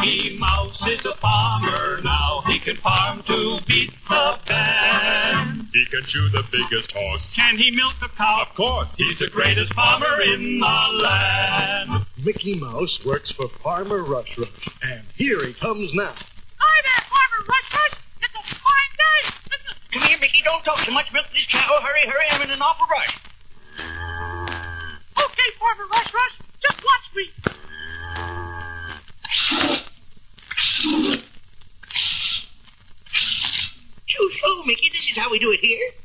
Mickey Mouse is a farmer now. He can farm to beat the band. He can chew the biggest hog. Can he milk the cow? Of course. He's the greatest farmer in the land. Mickey Mouse works for Farmer Rush Rush, and here he comes now. Hi there, Farmer Rush Rush. It's a fine day. Come here, Mickey. Don't talk so much. Milk this cow. Hurry, hurry. I'm in an awful rush. Okay, Farmer Rush Rush. Just watch me. Too slow, Mickey. This is how we do it here.